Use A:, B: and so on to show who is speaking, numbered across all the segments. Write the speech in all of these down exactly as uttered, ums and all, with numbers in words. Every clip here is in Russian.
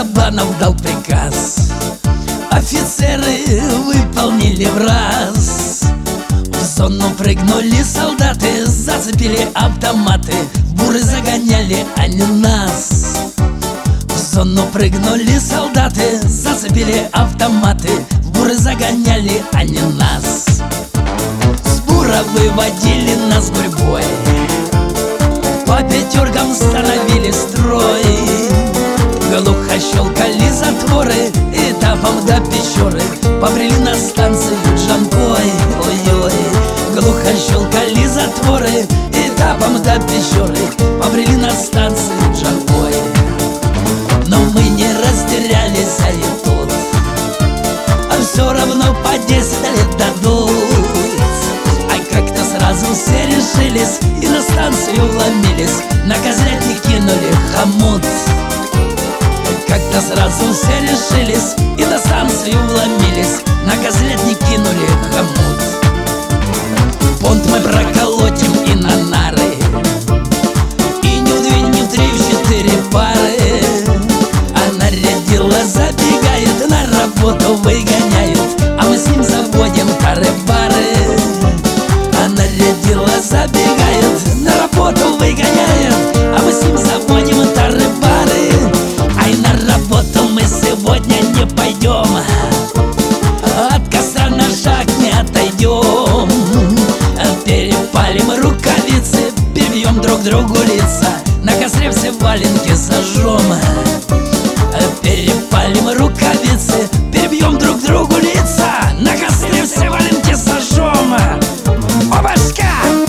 A: барабанов дал приказ. Офицеры выполнили в раз. В зону прыгнули солдаты, зацепили автоматы, в буры загоняли они нас. В зону прыгнули солдаты, зацепили автоматы, в буры загоняли они нас. С бура выводили нас гурьбой, по пятеркам становили строй. Глухо щелкали затворы, этапом до Печоры побрели на станцию Джанкой. Ой-ой, глухо щелкали затворы, этапом до Печоры побрели на станцию Джанкой. Но мы не растерялись, а и тут, а все равно по десять лет дадут. А как-то сразу все решились и на станцию вломились, на козлятник кинули хомут. Как-то сразу все решились и на станцию вломились, на козлятник кинули хомут. Понт мы проколотим и на нары, и не в две, не в три, в четыре пары. А нарядила забегает, на работу выгоняет, а мы с ним заводим тары-бары. А нарядила забегает, на работу выгоняет, а мы с ним заводим тары-бары. Ай, на работу мы сегодня не пойдем, от костра на шаг не отойдем. Перепалим рукавицы, перебьем друг другу лица, на костре все валенки сожжем. Перепалим рукавицы, перебьем друг другу лица, на костре все валенки сожжем. Опашка!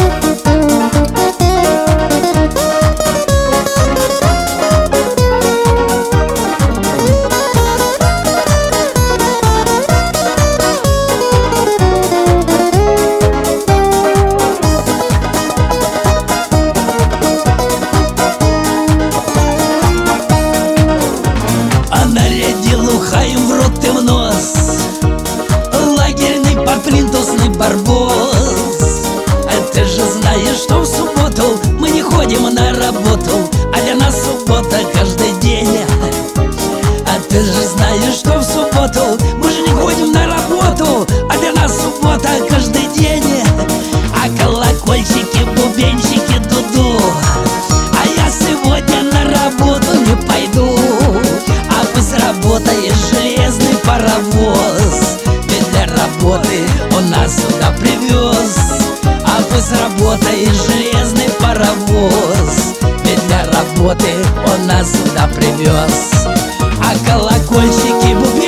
A: Хаим в рот и в нос, лагерный подплинтусный барбос. А ты же знаешь, что в субботу мы не ходим на работу, а для нас суббота каждый день. А ты же знаешь, что в субботу мы же не ходим на работу, а для нас суббота каждый день. А колокольчики, бубенчики, дуду, а я сегодня на работу не пойду. А пусть работает железный паровоз, ведь для работы он нас сюда привез. А пусть работает железный паровоз, ведь для работы он нас сюда привез. А колокольчики, бубенчики,